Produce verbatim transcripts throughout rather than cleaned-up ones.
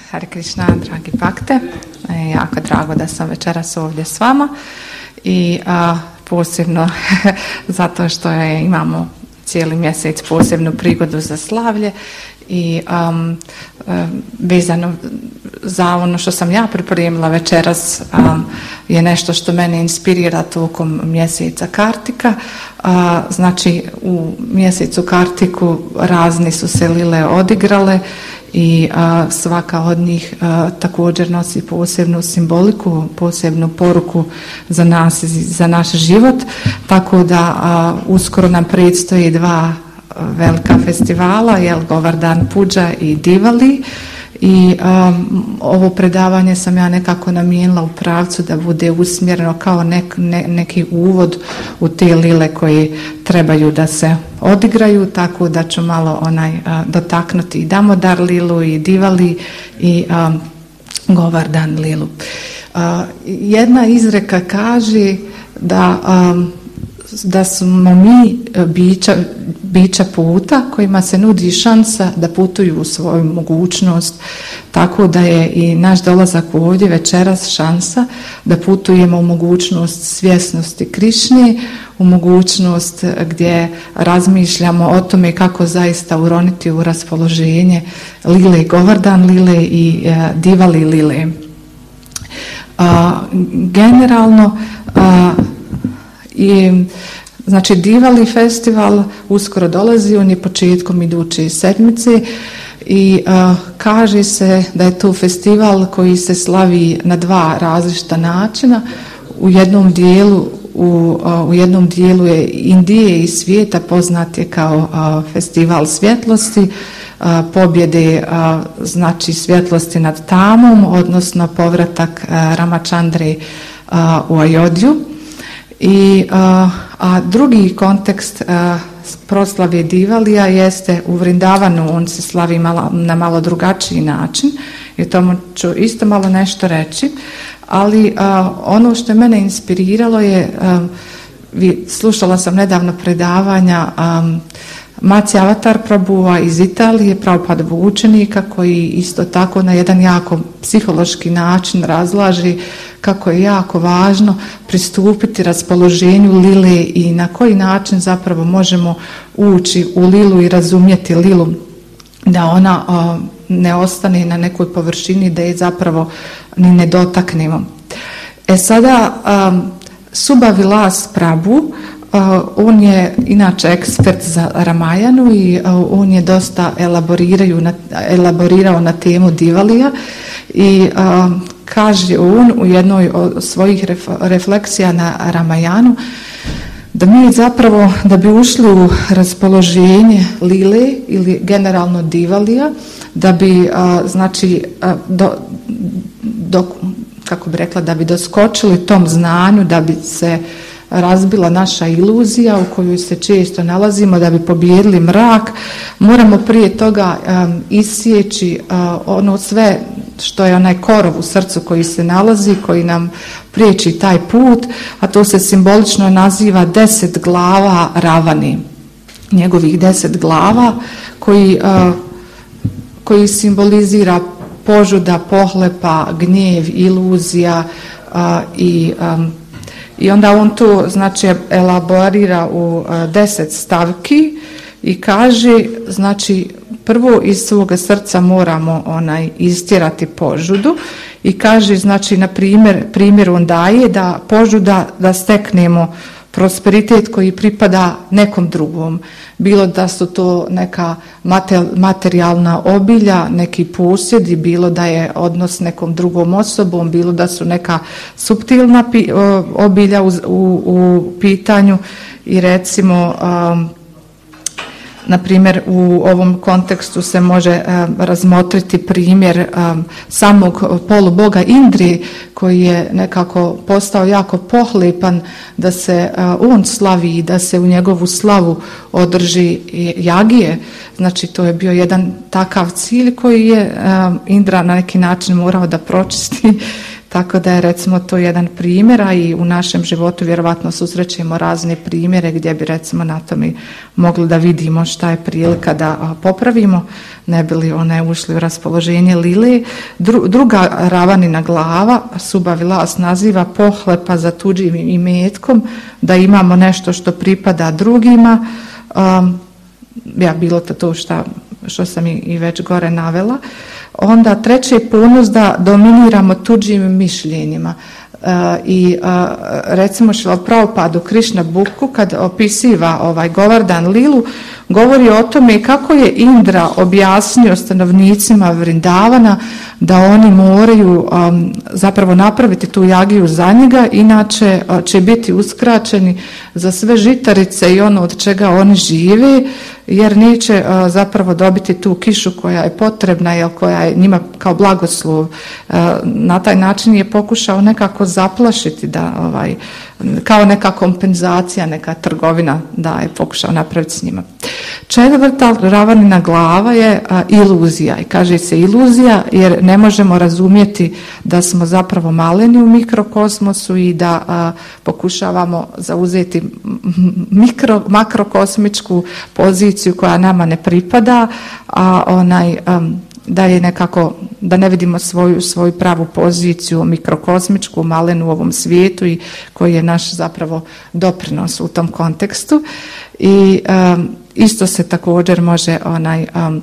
Hare Krishna, dragi bakte. E, jako drago da sam večeras ovdje s vama i a, posebno zato što je, imamo cijeli mjesec posebnu prigodu za slavlje i um, um, vezano za ono što sam ja pripremila večeras um, je nešto što mene inspirira tokom mjeseca Kartika. Uh, znači u mjesecu Kartiku razni su se lile odigrale i uh, svaka od njih uh, također nosi posebnu simboliku, posebnu poruku za nas, za naš život, tako da uh, uskoro nam predstoji dva velika festivala, jel, Govardhan Puja i Diwali, i um, ovo predavanje sam ja nekako namijenila u pravcu da bude usmjereno kao nek, ne, neki uvod u te lile koji trebaju da se odigraju, tako da ću malo onaj uh, dotaknuti i Damodar lilu i Diwali i um, Govardhan lilu. Uh, jedna izreka kaže da um, da smo mi bića, bića puta kojima se nudi šansa da putuju u svoju mogućnost, tako da je i naš dolazak ovdje večeras šansa da putujemo u mogućnost svjesnosti Krišne, u mogućnost gdje razmišljamo o tome kako zaista uroniti u raspoloženje lile Govardhan lile i uh, Diwali lile. Uh, generalno uh, I, znači Diwali festival uskoro dolazi, on je početkom iduće sedmice i uh, kaže se da je to festival koji se slavi na dva različita načina. U jednom dijelu u, uh, u jednom dijelu je Indije i svijeta poznat je kao uh, festival svjetlosti, uh, pobjede uh, znači svjetlosti nad tamom, odnosno povratak uh, Ramachandre uh, u Ajodhju. I, a, a drugi kontekst a, proslave Diwalija jeste u Vrindavanu, on se slavi malo, na malo drugačiji način i o tomu ću isto malo nešto reći, ali a, ono što je mene inspiriralo je, a, vi, slušala sam nedavno predavanja a, Maci Avatar Prabhuva iz Italije, Prabhupadovog učenika, koji isto tako na jedan jako psihološki način razlaže kako je jako važno pristupiti raspoloženju lile i na koji način zapravo možemo ući u lilu i razumjeti lilu, da ona o, ne ostane na nekoj površini, da je zapravo ni ne dotaknemo. E sada, um, Subha Vilas Prabhu, Uh, on je inače ekspert za Ramajanu i uh, on je dosta na, elaborirao na temu Diwalija i uh, kaže on u jednoj od svojih ref, refleksija na Ramajanu da mi zapravo da bi ušli u raspoloženje lile ili generalno Diwalija, da bi uh, znači uh, do, do, kako bi rekla, da bi doskočili tom znanju, da bi se razbila naša iluzija u kojoj se često nalazimo, da bi pobijedili mrak, moramo prije toga um, isjeći uh, ono sve što je onaj korov u srcu koji se nalazi, koji nam priječi taj put, a to se simbolično naziva deset glava Ravani, njegovih deset glava koji, uh, koji simbolizira požuda, pohlepa, gnjev, iluzija uh, i um, I onda on to znači elaborira u uh, deset stavki i kaže, znači prvo iz svoga srca moramo onaj istjerati požudu i kaže, znači na primjer, primjer on daje da požuda da steknemo prosperitet koji pripada nekom drugom, bilo da su to neka materijalna obilja, neki posjedi, bilo da je odnos nekom drugom osobom, bilo da su neka suptilna obilja u, u, u pitanju i recimo um, na primjer u ovom kontekstu se može um, razmotriti primjer um, samog poluboga Indri koji je nekako postao jako pohlepan da se uh, on slavi i da se u njegovu slavu održi jagije. Znači to je bio jedan takav cilj koji je um, Indra na neki način morao da pročisti. Tako da je recimo to jedan primjer, a i u našem životu vjerovatno susrećemo razne primjere gdje bi recimo na tome mogli da vidimo šta je prilika da popravimo ne bi li one ušli u raspoloženje lile. Dru, druga ravanina glava Subavilas naziva pohlepa za tuđim imetkom, da imamo nešto što pripada drugima. Um, ja bilo to to šta, što sam i, i već gore navela. Onda treći je ponos da dominiramo tuđim mišljenjima. Uh, I uh, recimo Šrila Prabhupada u Krišna Buku kad opisiva ovaj Govardhan Lilu, govori o tome kako je Indra objasnio stanovnicima Vrindavana da oni moraju um, zapravo napraviti tu jagiju za njega, inače uh, će biti uskraćeni za sve žitarice i ono od čega oni žive, jer neće uh, zapravo dobiti tu kišu koja je potrebna, jer koja je njima kao blagoslov. Uh, na taj način je pokušao nekako zaplašiti, da ovaj, kao neka kompenzacija, neka trgovina da je pokušao napraviti s njima. Četvrta ravanina glava je a, iluzija, i kaže se iluzija jer ne možemo razumjeti da smo zapravo maleni u mikrokosmosu i da a, pokušavamo zauzeti mikro, makrokosmičku poziciju koja nama ne pripada, a onaj a, da je nekako, da ne vidimo svoju, svoju pravu poziciju mikrokosmičku, malenu u ovom svijetu i koji je naš zapravo doprinos u tom kontekstu. I um, isto se također može onaj um,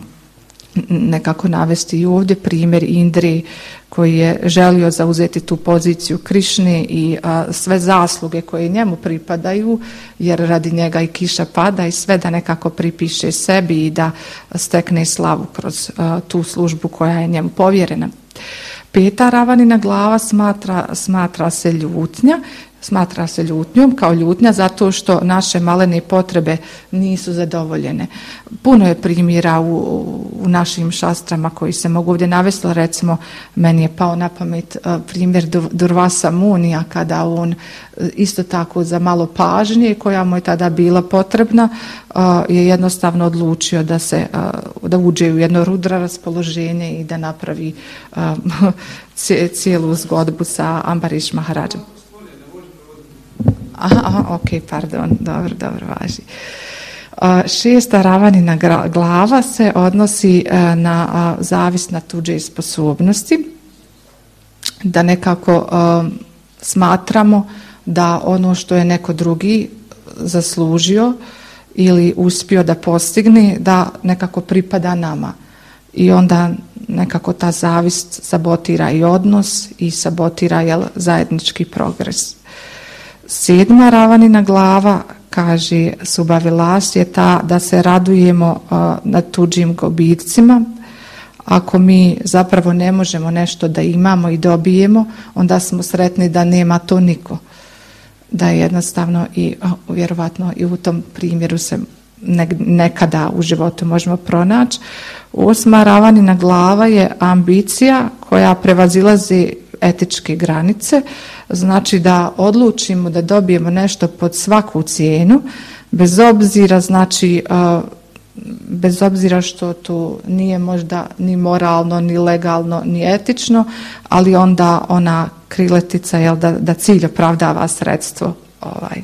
nekako navesti i ovdje primjer Indri koji je želio zauzeti tu poziciju Krišne i a, sve zasluge koje njemu pripadaju, jer radi njega i kiša pada, i sve da nekako pripiše sebi i da stekne slavu kroz a, tu službu koja je njemu povjerena. Peta ravanina glava smatra, smatra se ljutnja. Smatra se ljutnjom kao ljutnja zato što naše malene potrebe nisu zadovoljene. Puno je primjera u, u našim šastrama koji se mogu ovdje navesti. Recimo, meni je pao na pamet primjer Durvasa Munija, kada on isto tako za malo pažnje koja mu je tada bila potrebna je jednostavno odlučio da se da uđe u jedno rudra raspoloženje i da napravi cijelu zgodbu sa Ambariš Maharadžom. Aha, ok, pardon, dobro, dobro, važi. Šesta ravanina glava se odnosi na zavis na tuđe sposobnosti, da nekako smatramo da ono što je neko drugi zaslužio ili uspio da postigne, da nekako pripada nama. I onda nekako ta zavist sabotira i odnos i sabotira jel, zajednički progres. Sedma ravanina glava, kaže Subavilas, je ta da se radujemo uh, na tuđim gubicima. Ako mi zapravo ne možemo nešto da imamo i dobijemo, onda smo sretni da nema to niko. Da je jednostavno i uh, vjerovatno i u tom primjeru se ne, nekada u životu možemo pronaći. Osma ravanina glava je ambicija koja prevazilazi etičke granice, znači da odlučimo da dobijemo nešto pod svaku cijenu, bez obzira, znači, bez obzira što to nije možda ni moralno, ni legalno, ni etično, ali onda ona kriletica, jel, da, da cilj opravdava sredstvo. Ovaj.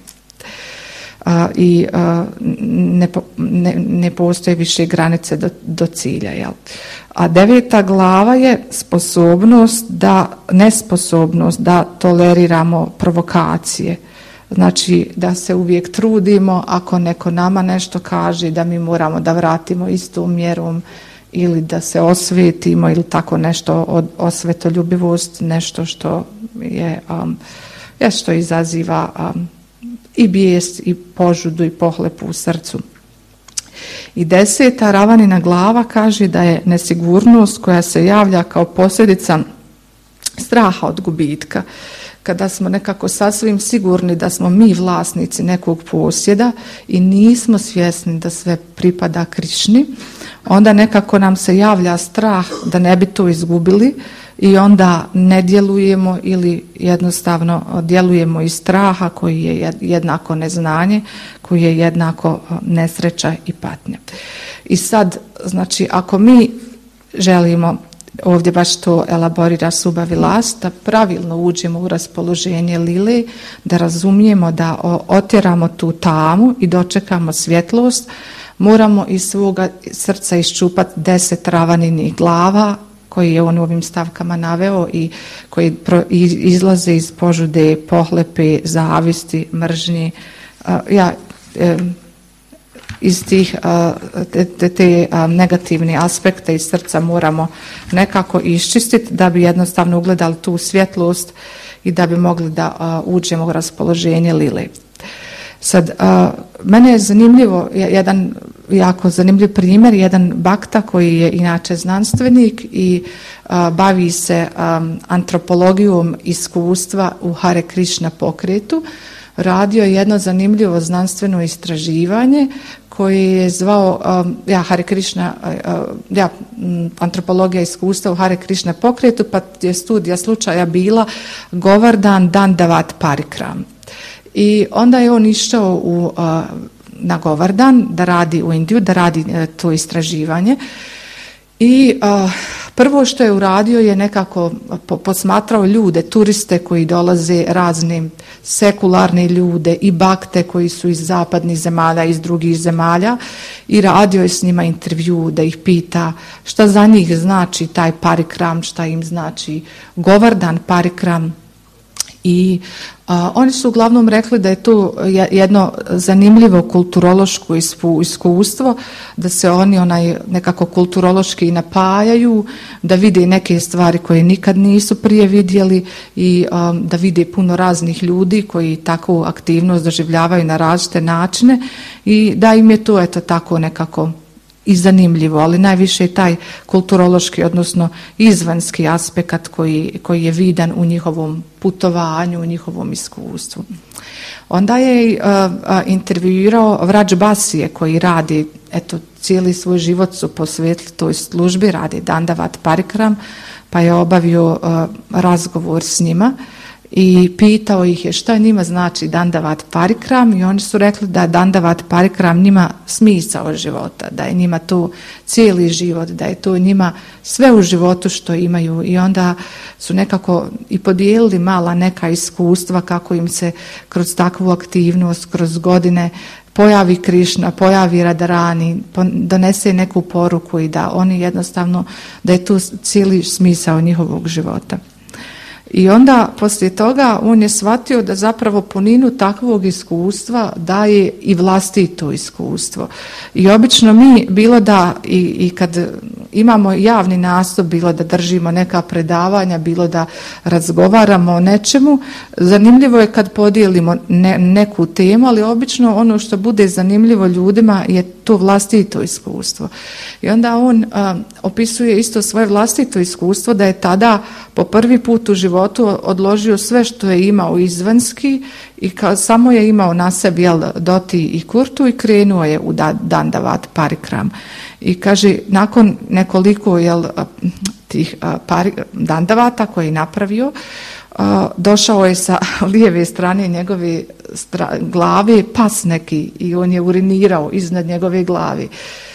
I ne, ne, ne postoje više granice do, do cilja. Jel? A deveta glava je sposobnost da, nesposobnost da toleriramo provokacije. Znači da se uvijek trudimo, ako neko nama nešto kaže, da mi moramo da vratimo istom mjerom ili da se osvetimo ili tako nešto, od osvetoljubivost, nešto što je, um, je što izaziva um, i bijes i požudu i pohlepu u srcu. I deseta ravanina glava kaže da je nesigurnost koja se javlja kao posljedica straha od gubitka. Kada smo nekako sasvim sigurni da smo mi vlasnici nekog posjeda i nismo svjesni da sve pripada Krišni, onda nekako nam se javlja strah da ne bi to izgubili i onda ne djelujemo ili jednostavno djelujemo iz straha koji je jednako neznanje, koji je jednako nesreća i patnja. I sad, znači, ako mi želimo, ovdje baš to elaborira Subavilas, da pravilno uđemo u raspoloženje lile, da razumijemo da otjeramo tu tamu i dočekamo svjetlost, moramo iz svoga srca iščupati deset ravaninih glava koji je on u ovim stavkama naveo i koji izlaze iz požude, pohlepe, zavisti, mržnje. Ja, iz tih te, te, te negativne aspekte iz srca moramo nekako iščistiti da bi jednostavno ugledali tu svjetlost i da bi mogli da uđemo u raspoloženje lile. Sad, mene je zanimljivo, jedan jako zanimljiv primjer, jedan bakta koji je inače znanstvenik i bavi se antropologijom iskustva u Hare Krishna pokretu. Radio je jedno zanimljivo znanstveno istraživanje koje je zvao ja, Hare Krishna, ja, antropologija iskustva u Hare Krishna pokretu, pa je studija slučaja bila Govardhan Dandavat Parikram. I onda je on išao u, na Govardhan da radi u Indiju, da radi to istraživanje. I a, prvo što je uradio je nekako posmatrao ljude, turiste koji dolaze, razne sekularne ljude i bakte koji su iz zapadnih zemalja, iz drugih zemalja, i radio je s njima intervju da ih pita šta za njih znači taj parikram, šta im znači Govardhan parikram. I a, oni su uglavnom rekli da je to jedno zanimljivo kulturološko iskustvo, da se oni onaj nekako kulturološki napajaju, da vide neke stvari koje nikad nisu prije vidjeli i a, da vide puno raznih ljudi koji takvu aktivnost doživljavaju na različite načine i da im je to eto tako nekako i zanimljivo, ali najviše je taj kulturološki, odnosno izvanjski aspekt koji, koji je vidan u njihovom putovanju, u njihovom iskustvu. Onda je uh, uh, intervjuirao Vraj Basije koji radi, eto, cijeli svoj život su posvetili toj službi, radi Dandavat Parikram, pa je obavio uh, razgovor s njima i pitao ih je šta njima znači Dandavat Parikram i oni su rekli da Dandavat Parikram njima smisao života, da je njima to cijeli život, da je to njima sve u životu što imaju i onda su nekako i podijelili mala neka iskustva kako im se kroz takvu aktivnost, kroz godine pojavi Krišna, pojavi Radharani, donese neku poruku i da oni jednostavno, da je to cijeli smisao njihovog života. I onda poslije toga on je shvatio da zapravo puninu takvog iskustva daje i vlastito iskustvo. I obično mi, bilo da i, i kad imamo javni nastup, bilo da držimo neka predavanja, bilo da razgovaramo o nečemu, zanimljivo je kad podijelimo ne, neku temu, ali obično ono što bude zanimljivo ljudima je to vlastito iskustvo. I onda on a, opisuje isto svoje vlastito iskustvo da je tada po prvi put u životu odložio sve što je imao izvanjski i ka, samo je imao na sebi jel, doti i kurtu i krenuo je u da, Dandavat Parikram. I kaže, nakon nekoliko jel, tih a, pari, Dandavata koje je napravio, a, došao je sa lijeve strane njegove stra, glave pas neki i on je urinirao iznad njegove glave.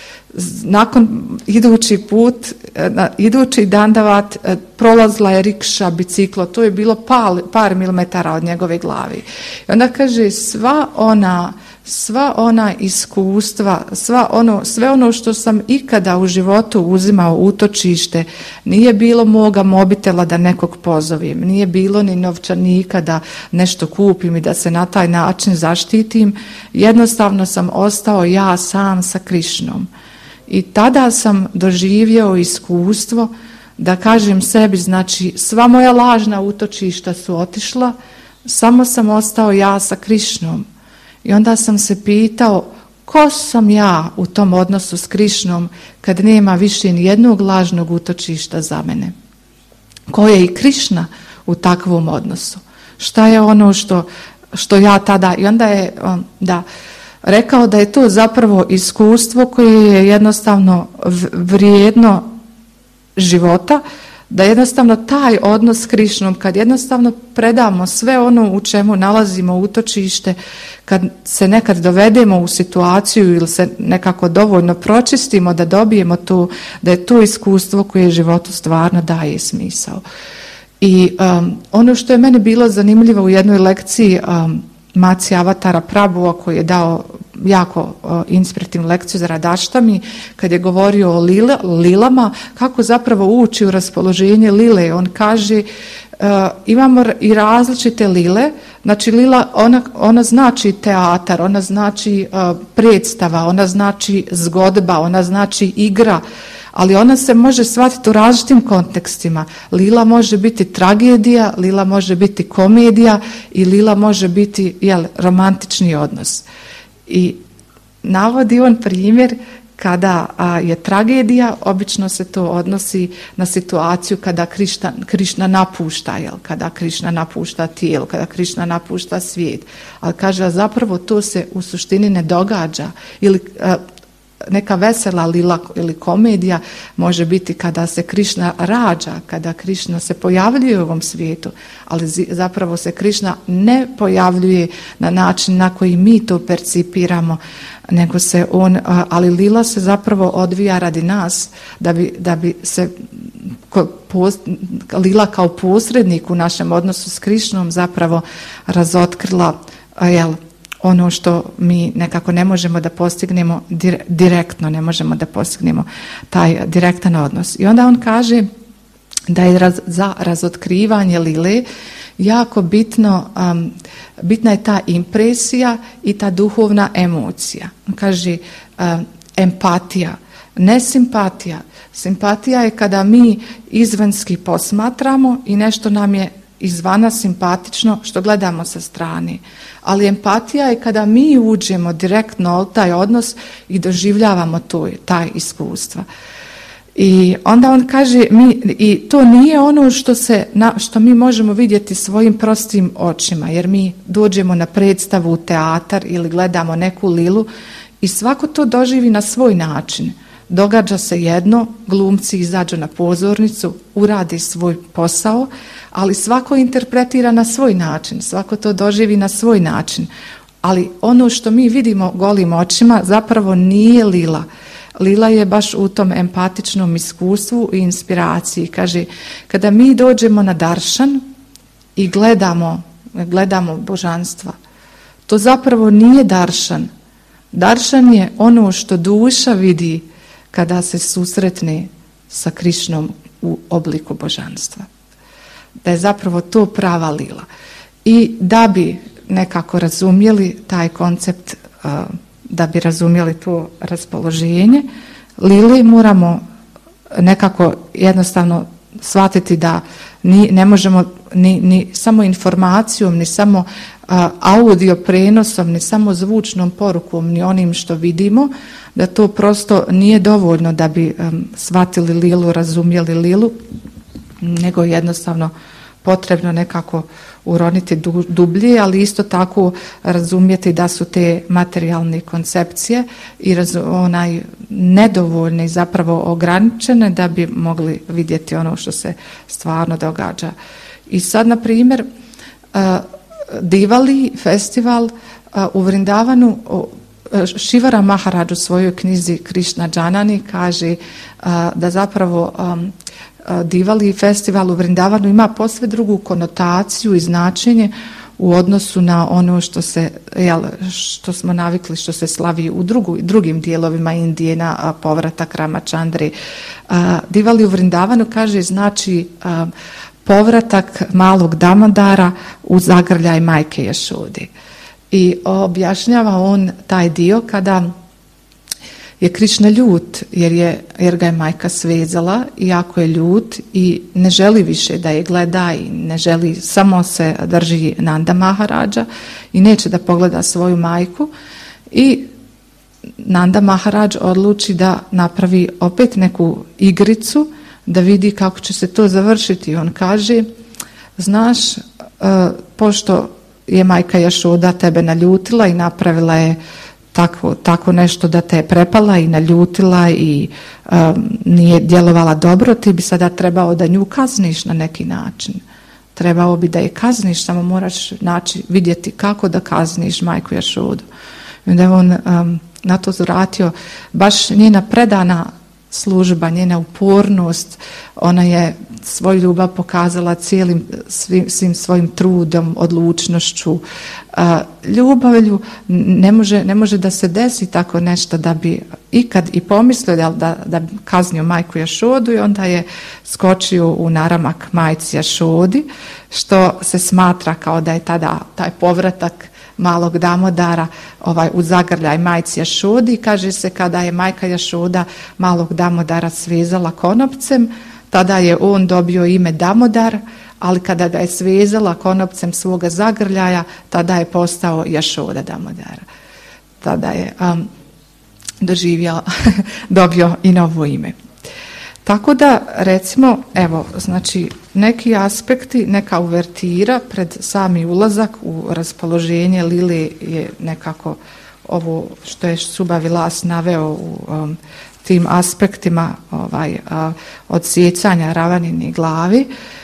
Nakon idući put, idući Dandavat, prolazila je rikša, biciklo, to je bilo par, par milimetara od njegove glave. I onda kaže, sva ona, sva ona iskustva, sva ono, sve ono što sam ikada u životu uzimao utočište, nije bilo moga mobitela da nekog pozovem, nije bilo ni novčanika da nešto kupim i da se na taj način zaštitim, jednostavno sam ostao ja sam sa Krišnom. I tada sam doživio iskustvo da kažem sebi, znači sva moja lažna utočišta su otišla, samo sam ostao ja sa Krišnom. I onda sam se pitao ko sam ja u tom odnosu s Krišnom kad nema više ni jednog lažnog utočišta za mene. Ko je i Krišna u takvom odnosu? Šta je ono što, što ja tada, i onda je, da, rekao da je to zapravo iskustvo koje je jednostavno vrijedno života, da jednostavno taj odnos s Krišnom, kad jednostavno predamo sve ono u čemu nalazimo utočište, kad se nekad dovedemo u situaciju ili se nekako dovoljno pročistimo da dobijemo to, da je to iskustvo koje životu stvarno daje smisao. I um, ono što je meni bilo zanimljivo u jednoj lekciji um, Maci Avatara Prabhuva koji je dao jako uh, inspirativnu lekciju za Radaštami, kad je govorio o lila, lilama, kako zapravo ući u raspoloženje lile. On kaže, uh, imamo i različite lile, znači lila, ona, ona znači teatar, ona znači uh, predstava, ona znači zgodba, ona znači igra, ali ona se može shvatiti u različitim kontekstima. Lila može biti tragedija, lila može biti komedija i lila može biti jel, romantični odnos. I navodi on primjer kada a, je tragedija, obično se to odnosi na situaciju kada Krišna, Krišna napušta, jel, kada Krišna napušta tijelo, kada Krišna napušta svijet. Ali kaže, zapravo to se u suštini ne događa. Ili a, neka vesela lila ili komedija može biti kada se Krišna rađa, kada Krišna se pojavljuje u ovom svijetu, ali zapravo se Krišna ne pojavljuje na način na koji mi to percipiramo, nego se on, ali lila se zapravo odvija radi nas, da bi, da bi se lila kao posrednik u našem odnosu s Krišnom zapravo razotkrila, jel, ono što mi nekako ne možemo da postignemo direktno, ne možemo da postignemo taj direktan odnos. I onda on kaže da je raz, za razotkrivanje lile jako bitno, um, bitna je ta impresija i ta duhovna emocija. On kaže um, empatija, ne simpatija. Simpatija je kada mi izvanjski posmatramo i nešto nam je izvana simpatično što gledamo sa strane. Ali empatija je kada mi uđemo direktno u taj odnos i doživljavamo to, taj iskustva. I onda on kaže, mi, i to nije ono što, se, na, što mi možemo vidjeti svojim prostim očima, jer mi dođemo na predstavu u teatar ili gledamo neku lilu i svako to doživi na svoj način. Događa se jedno, glumci izađu na pozornicu, uradi svoj posao, ali svako interpretira na svoj način, svako to doživi na svoj način. Ali ono što mi vidimo golim očima zapravo nije lila. Lila je baš u tom empatičnom iskustvu i inspiraciji. Kaže, kada mi dođemo na daršan i gledamo, gledamo božanstva, to zapravo nije daršan. Daršan je ono što duša vidi kada se susretne sa Krišnom u obliku božanstva. Da je zapravo to prava lila. I da bi nekako razumjeli taj koncept, da bi razumjeli to raspoloženje, lili moramo nekako jednostavno shvatiti da ni, ne možemo ni, ni samo informacijom, ni samo a, audio prenosom, ni samo zvučnom porukom, ni onim što vidimo, da to prosto nije dovoljno da bi um, shvatili lilu, razumjeli lilu, nego jednostavno potrebno nekako uroniti du, dublje, ali isto tako razumjeti da su te materijalne koncepcije i raz, onaj nedovoljne i zapravo ograničene da bi mogli vidjeti ono što se stvarno događa. I sad, na primjer, uh, Divali festival uh, u Vrindavanu, uh, Šivara Maharaj u svojoj knjizi Krišna Džanani kaže uh, da zapravo um, Divali festival u Vrindavanu ima posve drugu konotaciju i značenje u odnosu na ono što se, jel, što smo navikli, što se slavi u drugu, drugim dijelovima Indije na povratak Ramachandre. Divali u Vrindavanu, kaže, znači povratak malog Damodara u zagrljaj majke Jašode. I objašnjava on taj dio kada je Krišna ljut, jer, je, jer ga je majka svezala, iako je ljut i ne želi više da je gleda i ne želi, samo se drži Nanda Maharađa i neće da pogleda svoju majku. I Nanda Maharaj odluči da napravi opet neku igricu, da vidi kako će se to završiti. On kaže, znaš, pošto je majka Jašoda tebe naljutila i napravila je Tako, tako nešto da te je prepala i naljutila i um, nije djelovala dobro, ti bi sada trebao da nju kazniš na neki način. Trebao bi da je kazniš, samo moraš naći, vidjeti kako da kazniš majku Jašodu. I onda je on um, na to zvratio, baš njena predana služba, njena upornost, ona je svoju ljubav pokazala cijelim svim, svim svojim trudom, odlučnošću, ljubavlju. Ne može, ne može da se desi tako nešto da bi ikad i pomislio da, da, da bi kaznio majku Jašodu i onda je skočio u naramak majci Jašodi, što se smatra kao da je tada taj povratak malog Damodara ovaj, u zagrljaj majci Jašodi. Kaže se kada je majka Jašoda malog Damodara svezala konopcem, tada je on dobio ime Damodar, ali kada ga je svezala konopcem svoga zagrljaja, tada je postao Jašoda Damodara. Tada je um, doživio, dobio i novo ime. Tako da, recimo, evo, znači, neki aspekti, neka uvertira pred sami ulazak u raspoloženje Lile je nekako ovo što je Suba Vilas naveo u um, tim aspektima ovaj, uh, odsjecanja Ravaninih glavi,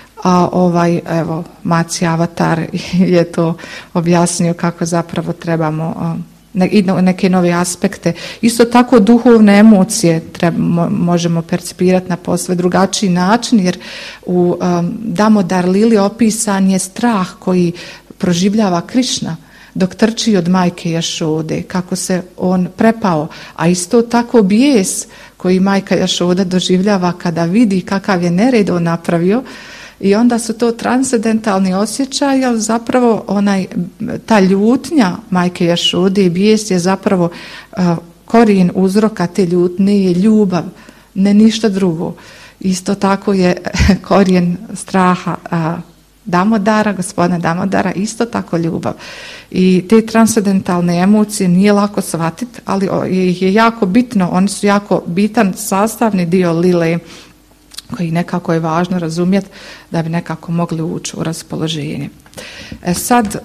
a ovaj, evo, Maci Avatar je to objasnio kako zapravo trebamo um, i neke nove aspekte. Isto tako duhovne emocije treba, možemo percipirati na posve drugačiji način, jer u um, Damodar Lili opisan je strah koji proživljava Krišna dok trči od majke Jašode, kako se on prepao, a isto tako bijes koji majka Jašoda doživljava kada vidi kakav je nered on napravio. I onda su to transcendentalni osjećaji, ali zapravo onaj, ta ljutnja majke Jašode i bijes je zapravo uh, korijen uzroka te ljutnje je ljubav, ne ništa drugo. Isto tako je korijen straha uh, Damodara, gospodina Damodara, isto tako ljubav. I te transcendentalne emocije nije lako shvatiti, ali ih je jako bitno, oni su jako bitan sastavni dio Lile, koji nekako je važno razumjeti da bi nekako mogli ući u raspoloženje. E sad,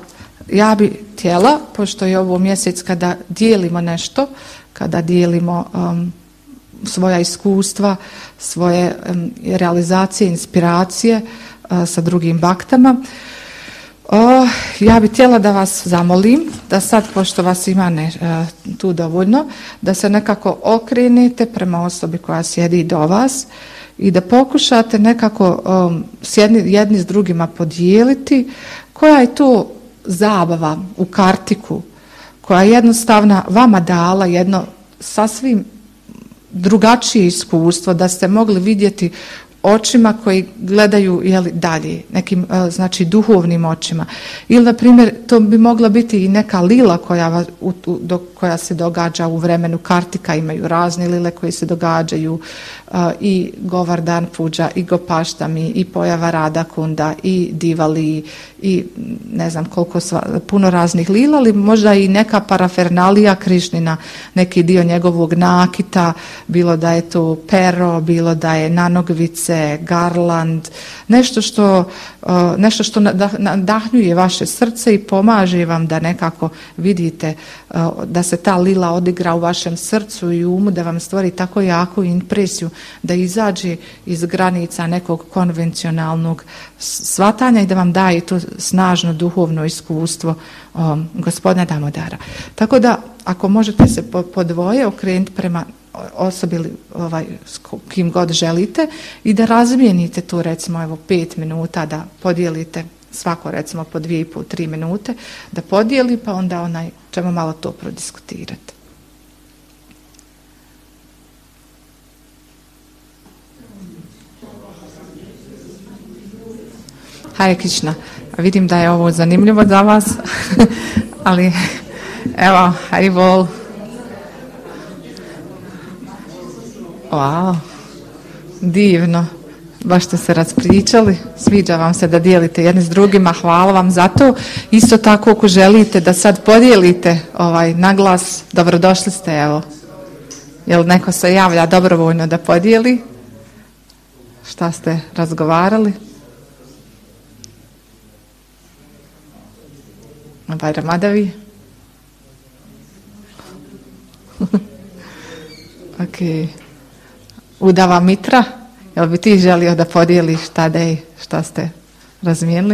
ja bi htjela, pošto je ovo mjesec kada dijelimo nešto, kada dijelimo um, svoja iskustva, svoje um, realizacije, inspiracije uh, sa drugim baktama, O, ja bih htjela da vas zamolim, da sad, pošto vas ima ne, uh, tu dovoljno, da se nekako okrenete prema osobi koja sjedi do vas i da pokušate nekako um, jedni, jedni s drugima podijeliti koja je to zabava u kartiku, koja je jednostavna vama dala jedno sasvim drugačije iskustvo, da ste mogli vidjeti očima koji gledaju jeli, dalje, nekim znači duhovnim očima. Ili, na primjer, to bi mogla biti i neka lila koja, u, u, do, koja se događa u vremenu kartika, imaju razne lile koje se događaju, uh, i Govardhan Puđa, i Gopaštami, i pojava Radha Kunda, i Divali, i ne znam koliko sva, puno raznih lila, ali možda i neka parafernalija Krišnina, neki dio njegovog nakita, bilo da je to pero, bilo da je nanogvice, garland, nešto što, nešto što nadahnjuje vaše srce i pomaže vam da nekako vidite da se ta lila odigra u vašem srcu i umu, da vam stvori tako jaku impresiju da izađe iz granica nekog konvencionalnog shvatanja i da vam daje to snažno duhovno iskustvo um, gospodina Damodara. Tako da, ako možete se po, po dvoje okrenuti prema osobi ili ovaj, s kim god želite i da razmijenite tu recimo evo pet minuta, da podijelite svako recimo po dvije i po tri minute, da podijeli pa onda onaj, ćemo malo to prodiskutirati. Hare Krishna, vidim da je ovo zanimljivo za vas, ali evo, Hari Bol. Wow, divno, baš ste se raspričali, sviđa vam se da dijelite jedni s drugima, hvala vam za to. Isto tako ako želite da sad podijelite ovaj naglas, dobrodošli ste, evo. Jel neko se javlja dobrovoljno da podijeli? Šta ste razgovarali? Bajra Madavi? Ok. Udava Mitra, jel bi ti želio da podijeliš tada i šta ste razmijenili?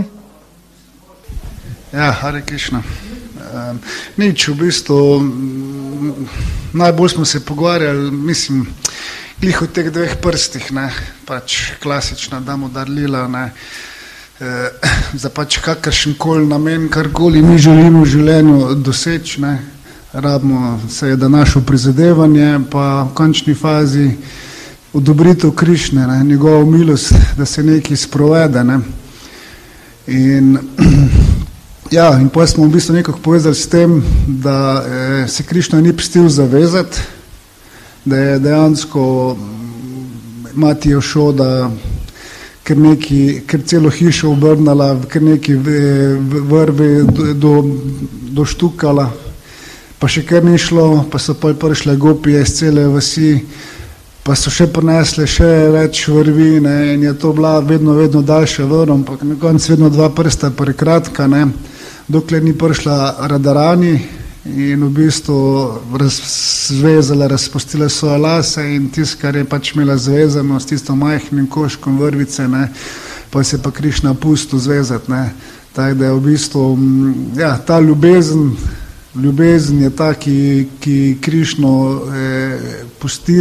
Ja, Hare Krishna. Um, nič, v bistvu najbolj smo se pogovarjali, mislim, glih v teh dveh prstih, ne, pač klasična damo darlila, ne, e, za pač kakršenkoli namen, karkoli mi želimo v življenju doseči, ne, rabimo seveda našo prizadevanje, pa v končni fazi odobritev Krišne, ne, njegovo milost, da se nekaj sprovede, ne. In ja, in potem smo v bistvu nekako povezali s tem, da eh, se Krišna ni pustil zavezati, da je dejansko mati Jošoda ker neki, ker celo hišo obrnala, ker neki vrvi do, do, doštukala, pa še kar ni šlo, pa so pa prišle gopije iz cele vasi, pa so še prinesle še več vrvi, ne, in je to bila vedno, vedno daljša vrv, ampak na koncu vedno dva prsta prekratka, ne, dokler ni prišla Radarani in v bistvu zvezala, razpustila svoje lase in tisto, kar je pač imela zvezano s tisto majhnim koškom vrvice, ne, pa se pa Krišna pustil zvezati, ne, tako da je v bistvu, ja, ta ljubezen, ljubezen je ta, ki, ki Krišno eh, pusti,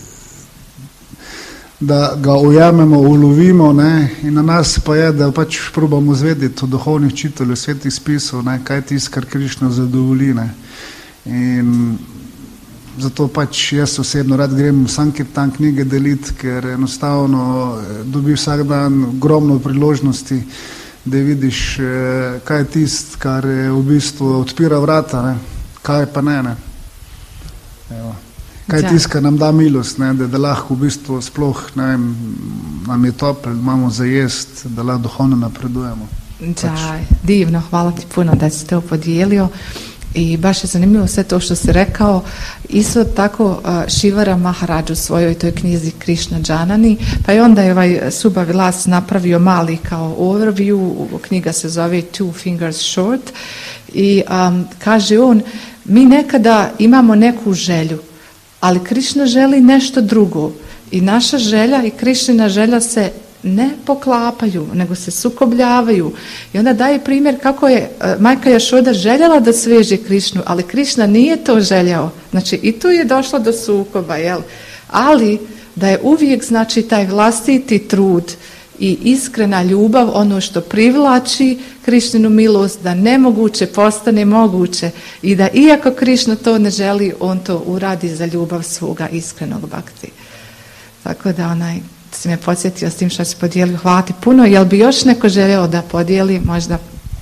da ga ujamemo, ulovimo, ne, in na nas pa je, da pač probamo zvedeti od duhovnih učiteljev, svetih spisov, ne, kaj je tisto, kar Krišno zadovolji, ne. In zato pač jaz osebno rad grem Sankirtan knjige deliti, ker enostavno dobi vsak dan ogromno priložnosti, da vidiš, kaj je tisto, kar je v bistvu odpira vrata, ne, kaj pa ne, ne. Evo. Kaj je tisto, kar nam da milost, ne, da, da lahko v bistvu sploh, ne vem, nam je topel, imamo za jest, da lahko duhovno napredujemo. Da, divno, hvala ti puno da si to podijelio i baš je zanimljivo sve to što si rekao. Isto tako Šivara Maharaj u svojoj toj knjizi Krišna Džanani, pa je onda je ovaj Subha Vilas napravio mali kao overview, knjiga se zove Two Fingers Short i um, kaže on, mi nekada imamo neku želju, ali Krišna želi nešto drugo i naša želja i Krišnina želja se ne poklapaju, nego se sukobljavaju. I onda daje primjer kako je majka Jošoda željela da sveže Krišnu, ali Krišna nije to željao. Znači i tu je došlo do sukoba, jel? Ali da je uvijek, znači, taj vlastiti trud i iskrena ljubav ono što privlači Krišninu milost, da nemoguće postane moguće i da iako Krišna to ne želi, on to uradi za ljubav svoga iskrenog bhakti. Tako da onaj, si me podsjetio s tim što si podijelio, hvala ti puno. Jel bi još neko želeo da podijeli možda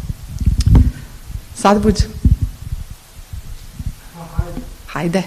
Sadbuđ? Hajde.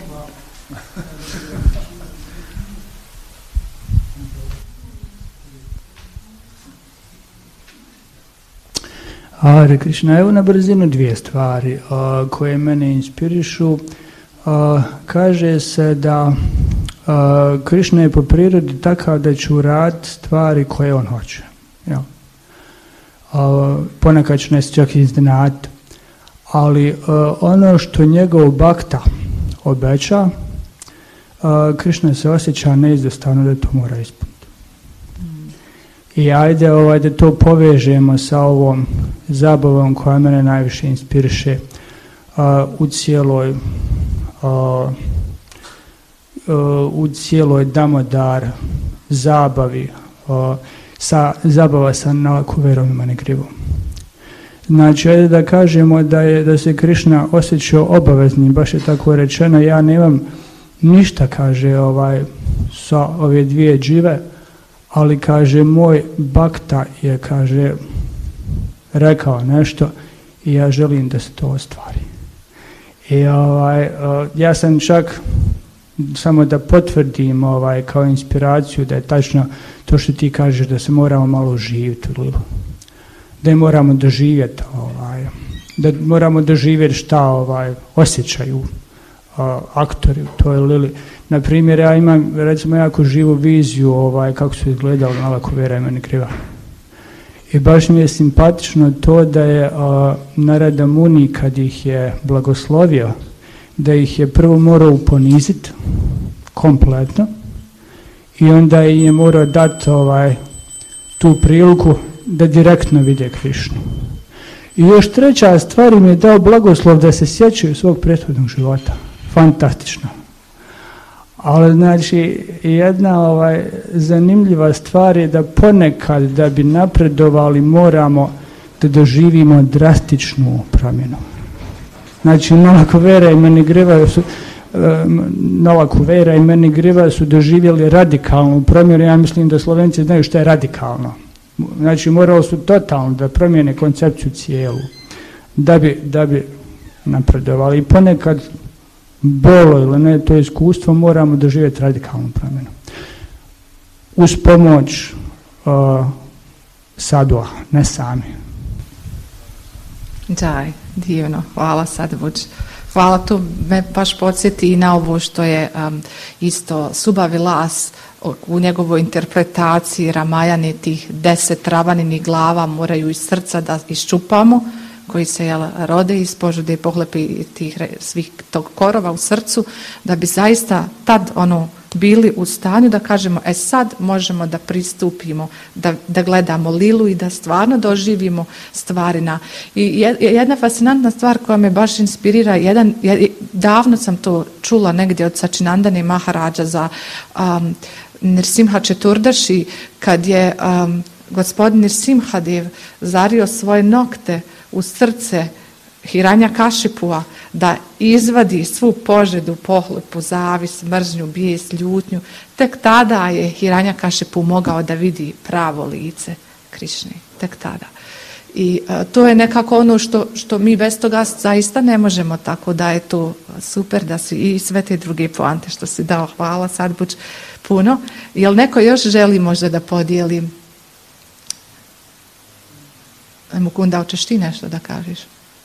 Hare Krishna, evo na brzinu dvije stvari a, koje mene inspirišu. A, kaže se da a, Krishna je po prirodi takav da će uraditi stvari koje on hoće. Ja. A, ponekad će nas čak iznenaditi, ali a, ono što njegov bhakta obeća, a, Krishna se osjeća neizostavno da to mora ispuniti. I ajde ovaj, da to povežemo sa ovom zabavom koja mene najviše inspiriše uh, u cijeloj uh, uh, u cijeloj Damodar zabavi, uh, sa, zabava sa Nalakuverom i Manigrivom. Znači, ajde da kažemo da, je, da se Krišna osjećao obaveznim, baš je tako rečeno, ja nemam ništa, kaže, ovaj, sa ove dvije džive, ali kaže moj bhakta je, kaže, rekao nešto i ja želim da se to ostvari. I ovaj, ja sam čak, samo da potvrdim ovaj, kao inspiraciju da je tačno to što ti kažeš da se moramo malo živjeti, da je moramo doživjeti, ovaj, da moramo doživjeti šta ovaj, osjećaju uh, aktori u toj lili. Na primjer, ja imam, recimo, jako živu viziju ovaj, kako su izgledali Nalakuvera i Manigriva. I baš mi je simpatično to da je uh, Narada Muni, kad ih je blagoslovio, da ih je prvo morao poniziti kompletno i onda je morao dati ovaj, tu priliku da direktno vide Krišnu. I još treća stvar, im je dao blagoslov da se sjećaju svog prethodnog života. Fantastično. Ali znači jedna ovaj, zanimljiva stvar je da ponekad da bi napredovali moramo da doživimo drastičnu promjenu. Znači Nova Kuvera i Meni Griva su Nova Kuvera i Meni Griva su doživjeli radikalnu promjenu. Ja mislim da Slovenci znaju što je radikalno. Znači morali su totalno da promijene koncepciju cijelu da bi, da bi napredovali. I ponekad bolo ili ne, to iskustvo moramo doživjeti radikalnu promjenu. Uz pomoć uh, sadua, ne sami. Daj, divno, hvala Sadvuć. Hvala, to me baš podsjeti i na ovo što je um, isto Subha Vilas u njegovoj interpretaciji Ramajane, tih deset travaninih glava moraju iz srca da iščupamo, koji se jel, rode iz požude i pohlepi tih svih tog korova u srcu, da bi zaista tad ono bili u stanju da kažemo, e sad možemo da pristupimo, da, da gledamo lilu i da stvarno doživimo stvari. Na. I jedna fascinantna stvar koja me baš inspirira, jedan, davno sam to čula negdje od Sačinandane Maharadža za um, Nrsimha Četurdaši, kad je um, gospodin Nrsimhadev zario svoje nokte u srce Hiranyakashipua da izvadi svu požedu, pohlepu, zavis, mržnju, bijes, ljutnju, tek tada je Hiranyakashipu mogao da vidi pravo lice Krišne, tek tada. I a, to je nekako ono što, što mi bez toga zaista ne možemo, tako da je to super da si i sve te druge poante što si dao. Hvala Sadvuć puno. Jel neko još želi možda da podijeli? Mukunda, hoćeš ti nešto da kažeš?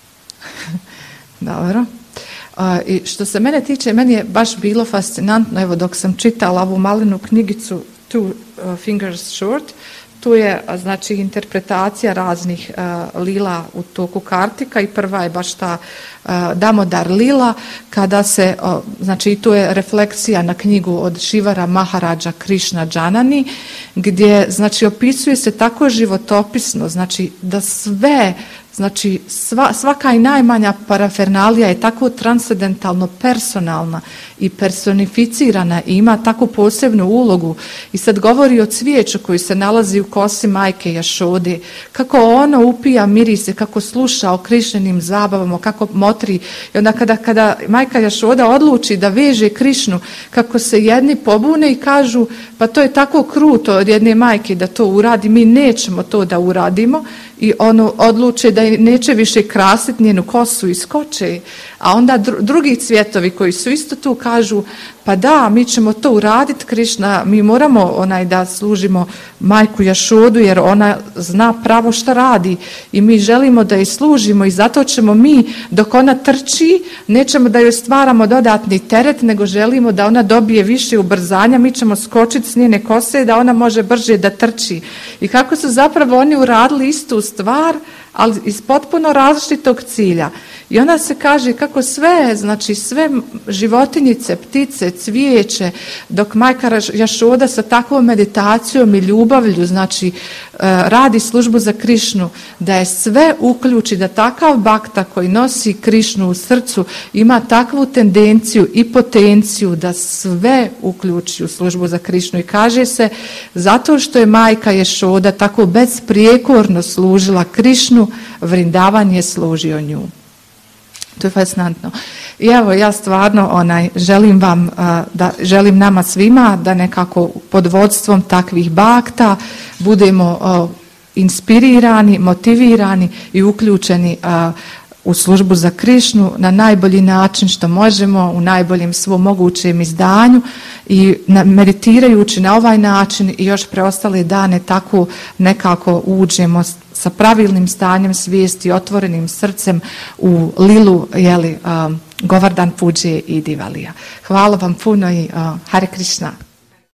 Dobro. Uh, i što se mene tiče, meni je baš bilo fascinantno, evo dok sam čitala ovu malenu knjigicu Two uh, Fingers Short, tu je znači interpretacija raznih uh, lila u toku Kartika i prva je baš ta uh, Damodar lila, kada se, uh, znači tu je refleksija na knjigu od Šivara Maharadža Krišna Džanani, gdje znači opisuje se tako životopisno, znači da sve, znači sva, svaka i najmanja parafernalija je tako transcendentalno personalna i personificirana i ima tako posebnu ulogu. I sad govori o cvijeću koji se nalazi u kosi majke Jašode, kako ono upija mirise, kako sluša o Krišnenim zabavama, kako motri. I onda kada, kada majka Jašoda odluči da veže Krišnu, kako se jedni pobune i kažu, pa to je tako kruto od jedne majke da to uradi, mi nećemo to da uradimo. I ono odluče da neće više krasiti njenu kosu i skoče, a onda drugi cvjetovi koji su isto tu kažu, pa da, mi ćemo to uraditi, Krišna, mi moramo onaj da služimo majku Jašodu jer ona zna pravo šta radi i mi želimo da je služimo i zato ćemo mi, dok ona trči, nećemo da joj stvaramo dodatni teret, nego želimo da ona dobije više ubrzanja, mi ćemo skočiti s njene kose da ona može brže da trči. I kako su zapravo oni uradili istu stvar, ali iz potpuno različitog cilja. I onda se kaže kako sve, znači sve životinjice, ptice, cvijeće, dok majka Jašoda sa takvom meditacijom i ljubavlju, znači radi službu za Krišnu, da je sve uključi, da takav bakta koji nosi Krišnu u srcu ima takvu tendenciju i potenciju da sve uključi u službu za Krišnu. I kaže se, zato što je majka Jašoda tako besprijekorno služila Krišnu, Vrindavan je služio nju. To je fascinantno. I evo, ja stvarno onaj, želim vam, da, želim nama svima da nekako pod vodstvom takvih bakta budemo uh, inspirirani, motivirani i uključeni uh, u službu za Krišnu na najbolji način što možemo, u najboljem svom mogućem izdanju i na, meditirajući na ovaj način i još preostale dane tako nekako uđemo sa pravilnim stanjem svijesti, otvorenim srcem u lilu, jeli, um, Govardhan Puđe i Divalija. Hvala vam puno i uh, Hare Krishna.